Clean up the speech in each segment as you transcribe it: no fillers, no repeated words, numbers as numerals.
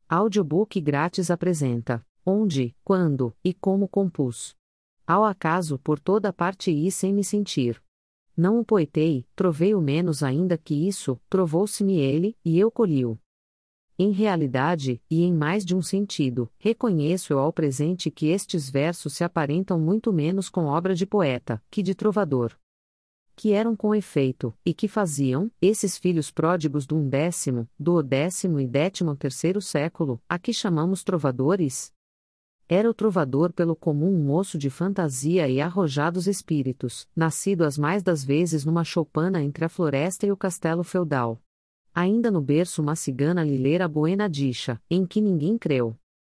Audiobook grátis apresenta: Onde, quando e como compus. Ao acaso por toda parte e sem me sentir. Não o poetei, trovei-o menos ainda que isso, trovou-se-me ele, e eu colhi-o. Em realidade, e em mais de um sentido, reconheço eu ao presente que estes versos se aparentam muito menos com obra de poeta, que de trovador. Que eram com efeito, e que faziam, esses filhos pródigos do 11º, do 10º e 13º século, a que chamamos trovadores? Era o trovador pelo comum um moço de fantasia e arrojados espíritos, nascido as mais das vezes numa choupana entre a floresta e o castelo feudal. Ainda no berço uma cigana lhe lera a Buena Dicha, em que ninguém creu.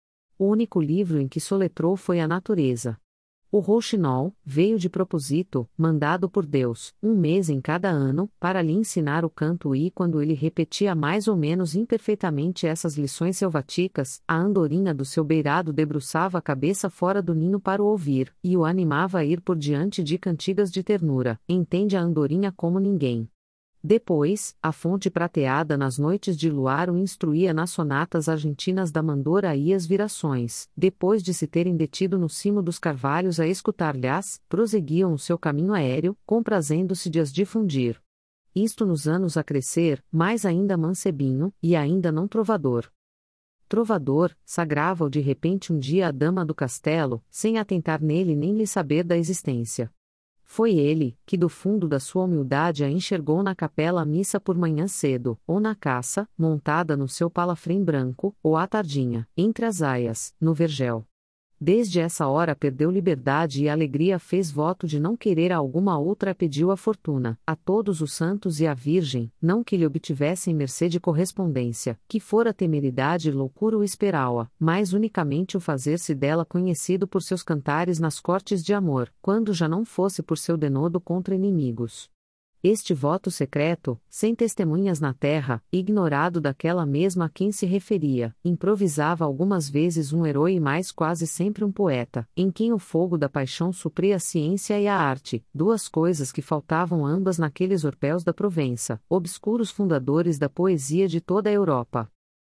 O único livro em que soletrou foi a natureza. O rouxinol veio de propósito, mandado por Deus, um mês em cada ano, para lhe ensinar o canto e quando ele repetia mais ou menos imperfeitamente essas lições selvaticas, a andorinha do seu beirado debruçava a cabeça fora do ninho para o ouvir, e o animava a ir por diante de cantigas de ternura, entende a andorinha como ninguém. Depois, a fonte prateada nas noites de luar o instruía nas sonatas argentinas da Mandora e as virações, depois de se terem detido no cimo dos carvalhos a escutar-lhes, prosseguiam o seu caminho aéreo, comprazendo-se de as difundir. Isto nos anos a crescer, mais ainda mancebinho, e ainda não trovador. Trovador, sagrava-o de repente um dia a dama do castelo, sem atentar nele nem lhe saber da existência. Foi ele, que do fundo da sua humildade a enxergou na capela à missa por manhã cedo, ou na caça, montada no seu palafrém branco, ou à tardinha, entre as aias, no vergel. Desde essa hora perdeu liberdade e alegria, fez voto de não querer a alguma outra, pediu a fortuna, a todos os santos e à Virgem, não que lhe obtivessem mercê de correspondência, que fora temeridade e loucura o esperá-la, mas unicamente o fazer-se dela conhecido por seus cantares nas cortes de amor, quando já não fosse por seu denodo contra inimigos. Este voto secreto, sem testemunhas na terra, ignorado daquela mesma a quem se referia, improvisava algumas vezes um herói e mais quase sempre um poeta, em quem o fogo da paixão supria a ciência e a arte, duas coisas que faltavam ambas naqueles orpéus da Provença, obscuros fundadores da poesia de toda a Europa.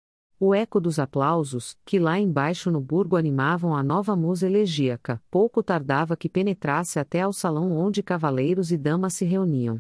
O eco dos aplausos, que lá embaixo no burgo animavam a nova musa elegíaca, pouco tardava que penetrasse até ao salão onde cavaleiros e damas se reuniam.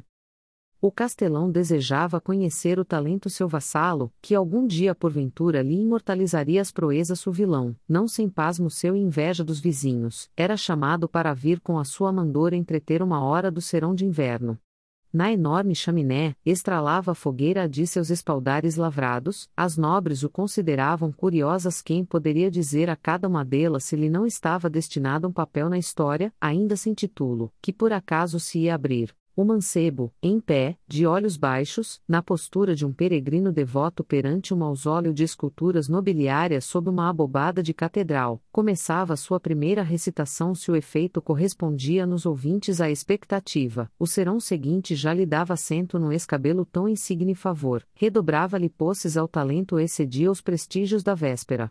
O castelão desejava conhecer o talento seu vassalo, que algum dia porventura lhe imortalizaria as proezas suvilão, não sem pasmo seu e inveja dos vizinhos, era chamado para vir com a sua mandora entreter uma hora do serão de inverno. Na enorme chaminé, estralava a fogueira de seus espaldares lavrados, as nobres o consideravam curiosas, quem poderia dizer a cada uma delas se lhe não estava destinado um papel na história, ainda sem título, que por acaso se ia abrir. O mancebo, em pé, de olhos baixos, na postura de um peregrino devoto perante um mausoleu de esculturas nobiliárias sob uma abobada de catedral, começava sua primeira recitação se o efeito correspondia nos ouvintes à expectativa. O serão seguinte já lhe dava assento no escabelo tão insigne favor, redobrava-lhe posses ao talento e excedia os prestígios da véspera.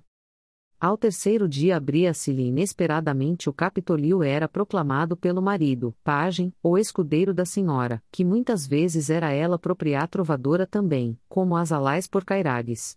Ao terceiro dia abria-se-lhe inesperadamente o Capitolio, era proclamado pelo marido, pajem, ou escudeiro da senhora, que muitas vezes era ela própria trovadora também, como as alais porcairagues.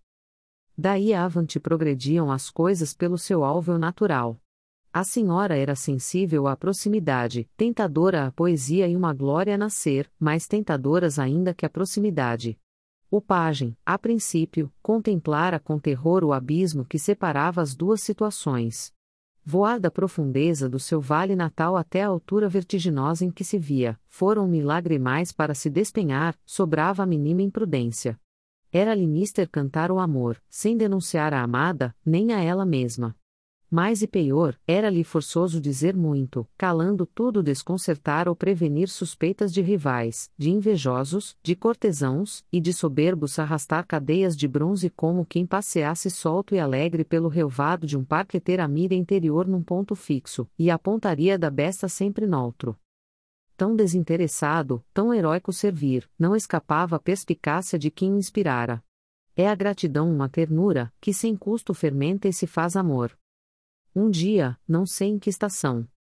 Daí avante progrediam as coisas pelo seu alvéo natural. A senhora era sensível à proximidade, tentadora à poesia e uma glória a nascer, mais tentadoras ainda que a proximidade. O pajem, a princípio, contemplara com terror o abismo que separava as duas situações. Voar da profundeza do seu vale natal até a altura vertiginosa em que se via, fora um milagre mais para se despenhar, sobrava a mínima imprudência. Era-lhe mister cantar o amor, sem denunciar a amada, nem a ela mesma. Mais e pior, era-lhe forçoso dizer muito, calando tudo, desconcertar ou prevenir suspeitas de rivais, de invejosos, de cortesãos, e de soberbos arrastar cadeias de bronze como quem passeasse solto e alegre pelo relvado de um parque, ter a mira interior num ponto fixo, e a pontaria da besta sempre noutro. Tão desinteressado, tão heróico servir, não escapava a perspicácia de quem o inspirara. É a gratidão uma ternura, que sem custo fermenta e se faz amor. Um dia, não sei em que estação.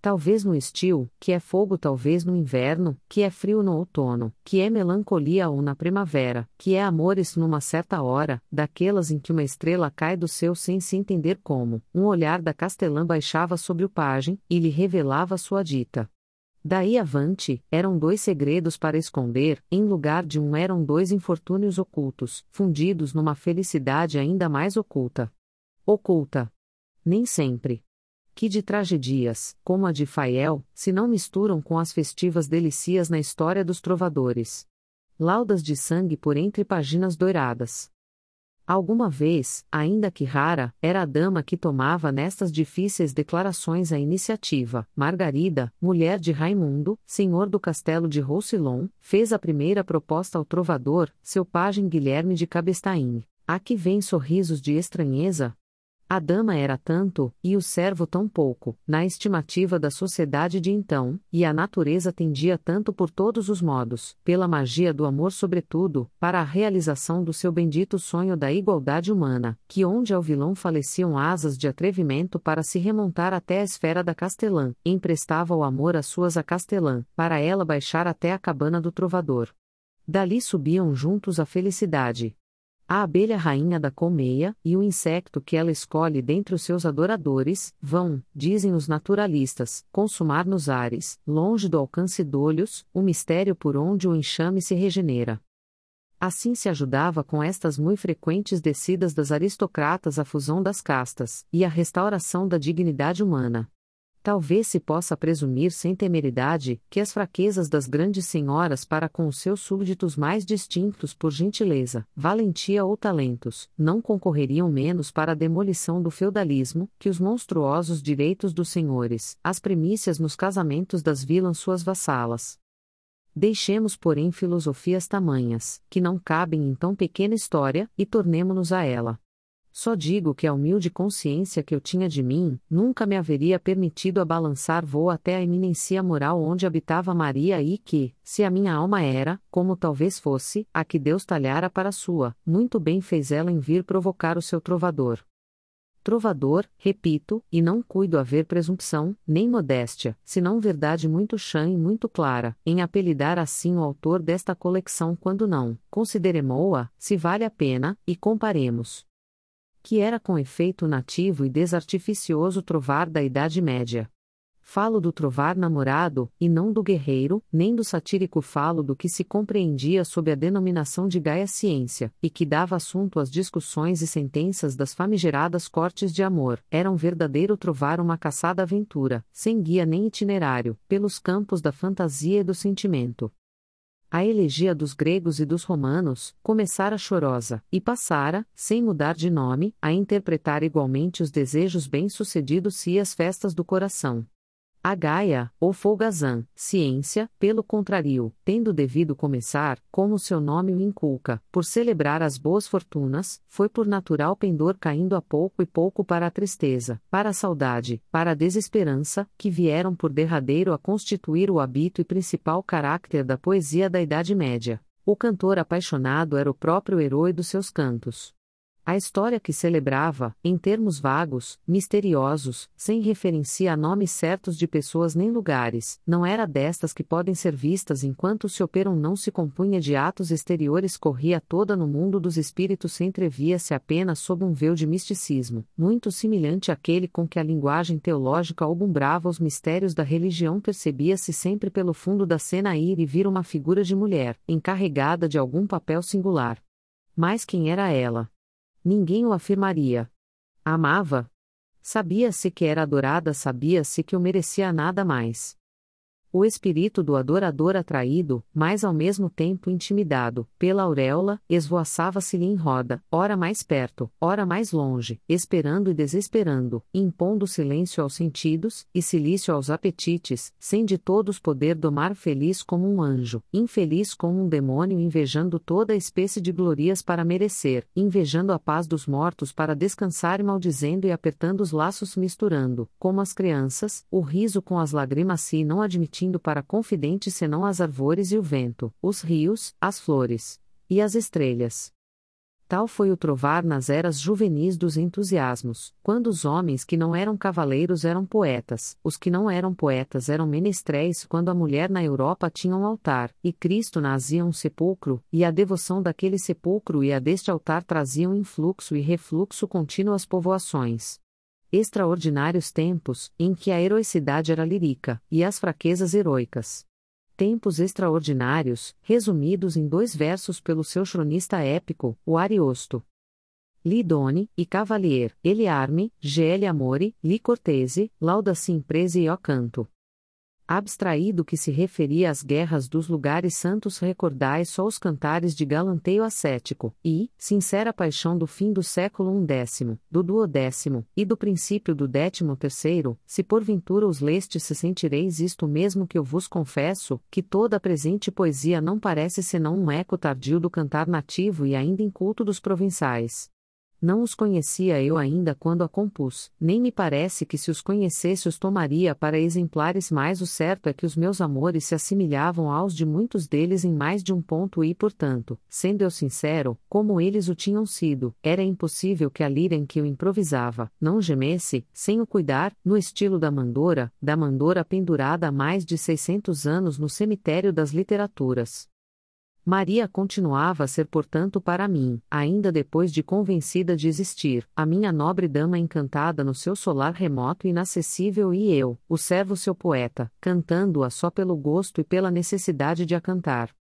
talvez no estio, que é fogo talvez no inverno, que é frio no outono, que é melancolia ou na primavera, que é amores numa certa hora, daquelas em que uma estrela cai do céu sem se entender como, um olhar da castelã baixava sobre o pajem, e lhe revelava sua dita. Daí avante, eram dois segredos para esconder, em lugar de um eram dois infortúnios ocultos, fundidos numa felicidade ainda mais oculta. Oculta. Nem sempre. Que de tragedias, como a de Fael, se não misturam com as festivas delícias na história dos trovadores. Laudas de sangue por entre páginas doiradas. Alguma vez, ainda que rara, era a dama que tomava nestas difíceis declarações a iniciativa. Margarida, mulher de Raimundo, senhor do castelo de Roussillon, fez a primeira proposta ao trovador, seu pajem Guilherme de Cabestaing. Aqui vem sorrisos de estranheza. A dama era tanto, e o servo tão pouco, na estimativa da sociedade de então, e a natureza tendia tanto por todos os modos, pela magia do amor sobretudo, para a realização do seu bendito sonho da igualdade humana, que onde ao vilão faleciam asas de atrevimento para se remontar até a esfera da castelã, emprestava o amor às suas a castelã, para ela baixar até a cabana do trovador. Dali subiam juntos a felicidade. A abelha rainha da colmeia, e o insecto que ela escolhe dentre os seus adoradores, vão, dizem os naturalistas, consumar nos ares, longe do alcance d'olhos, o mistério por onde o enxame se regenera. Assim se ajudava com estas muito frequentes descidas das aristocratas a fusão das castas, e a restauração da dignidade humana. Talvez se possa presumir sem temeridade, que as fraquezas das grandes senhoras para com os seus súbditos mais distintos por gentileza, valentia ou talentos, não concorreriam menos para a demolição do feudalismo, que os monstruosos direitos dos senhores, as primícias nos casamentos das vilas suas vassalas. Deixemos porém filosofias tamanhas, que não cabem em tão pequena história, e tornemo-nos a ela. Só digo que a humilde consciência que eu tinha de mim, nunca me haveria permitido abalançar voo até a eminência moral onde habitava Maria e que, se a minha alma era, como talvez fosse, a que Deus talhara para a sua, muito bem fez ela em vir provocar o seu trovador. Trovador, repito, e não cuido haver presumpção, nem modéstia, senão verdade muito chã e muito clara, em apelidar assim o autor desta coleção quando não, consideremo-a, se vale a pena, e comparemos. Que era com efeito nativo e desartificioso trovar da Idade Média. Falo do trovar namorado, e não do guerreiro, nem do satírico falo do que se compreendia sob a denominação de gaia ciência, e que dava assunto às discussões e sentenças das famigeradas cortes de amor. Era um verdadeiro trovar uma caçada aventura, sem guia nem itinerário, pelos campos da fantasia e do sentimento. A elegia dos gregos e dos romanos, começara chorosa, e passara, sem mudar de nome, a interpretar igualmente os desejos bem-sucedidos e as festas do coração. A Gaia, ou folgazã, ciência, pelo contrário, tendo devido começar, como seu nome o inculca, por celebrar as boas fortunas, foi por natural pendor caindo a pouco e pouco para a tristeza, para a saudade, para a desesperança, que vieram por derradeiro a constituir o hábito e principal caráter da poesia da Idade Média. O cantor apaixonado era o próprio herói dos seus cantos. A história que celebrava, em termos vagos, misteriosos, sem referência a nomes certos de pessoas nem lugares, não era destas que podem ser vistas enquanto se operam não se compunha de atos exteriores corria toda no mundo dos espíritos se entrevia-se apenas sob um véu de misticismo, muito semelhante àquele com que a linguagem teológica alumbrava os mistérios da religião percebia-se sempre pelo fundo da cena ir e vir uma figura de mulher, encarregada de algum papel singular. Mas quem era ela? Ninguém o afirmaria. Amava? Sabia-se que era adorada, sabia-se que o merecia nada mais. O espírito do adorador atraído, mas ao mesmo tempo intimidado, pela auréola, esvoaçava-se-lhe em roda, ora mais perto, ora mais longe, esperando e desesperando, impondo silêncio aos sentidos, e cilício aos apetites, sem de todos poder domar feliz como um anjo, infeliz como um demônio invejando toda a espécie de glorias para merecer, invejando a paz dos mortos para descansar e maldizendo e apertando os laços misturando, como as crianças, o riso com as lágrimas se não admitindo para confidente senão as árvores e o vento, os rios, as flores e as estrelas. Tal foi o trovar nas eras juvenis dos entusiasmos, quando os homens que não eram cavaleiros eram poetas, os que não eram poetas eram menestréis, quando a mulher na Europa tinha um altar, e Cristo nazia um sepulcro, e a devoção daquele sepulcro e a deste altar traziam influxo e refluxo contínuo às povoações. Extraordinários tempos, em que a heroicidade era lírica, e as fraquezas heroicas. Tempos extraordinários, resumidos em 2 versos pelo seu cronista épico, o Ariosto. Li doni, e cavalier, ele arme, gele amore, li cortese, lauda si imprese e ó canto. Abstraído que se referia às guerras dos lugares santos, recordai só os cantares de galanteio ascético, e, sincera paixão do fim do século X, do duodécimo, e do princípio do 13º, se porventura os lestes se sentireis isto mesmo que eu vos confesso, que toda a presente poesia não parece senão um eco tardio do cantar nativo e ainda inculto dos provençais. Não os conhecia eu ainda quando a compus, nem me parece que se os conhecesse os tomaria para exemplares, mas o certo é que os meus amores se assemelhavam aos de muitos deles em mais de um ponto e, portanto, sendo eu sincero, como eles o tinham sido, era impossível que a lira em que eu improvisava, não gemesse, sem o cuidar, no estilo da Mandora pendurada há mais de 600 anos no cemitério das literaturas. Maria continuava a ser, portanto, para mim, ainda depois de convencida de existir, a minha nobre dama encantada no seu solar remoto e inacessível, e eu, o servo seu poeta, cantando-a só pelo gosto e pela necessidade de a cantar.